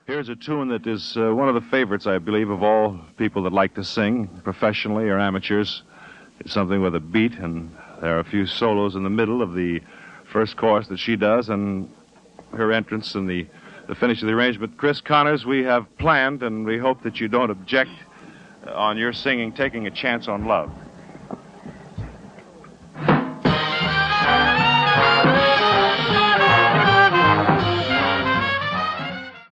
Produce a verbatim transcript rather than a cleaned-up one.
Here's a tune that is uh, one of the favorites, I believe, of all people that like to sing, professionally or amateurs. It's something with a beat, and there are a few solos in the middle of the first chorus that she does, and her entrance and the, the finish of the arrangement. Chris Connors, we have planned, and we hope that you don't object uh, on your singing, Taking a Chance on Love.